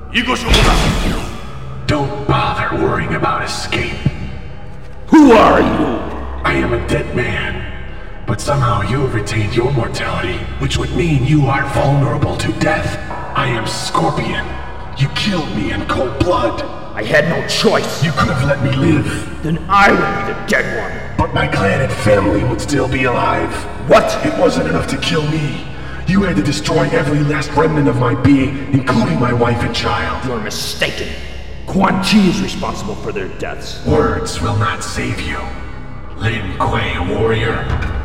이것이 오다. Don't bother worrying about escape. Who are you? I am a dead man. But somehow you have retained your mortality, which would mean you are vulnerable to death. I am Scorpion. You killed me in cold blood. I had no choice. You could have let me live. Then I would be the dead one. But my clan and family would still be alive. What? It wasn't enough to kill me. You had to destroy every last remnant of my being, including my wife and child. You're mistaken. Quan Chi is responsible for their deaths. Words will not save you. Lin Kuei, warrior.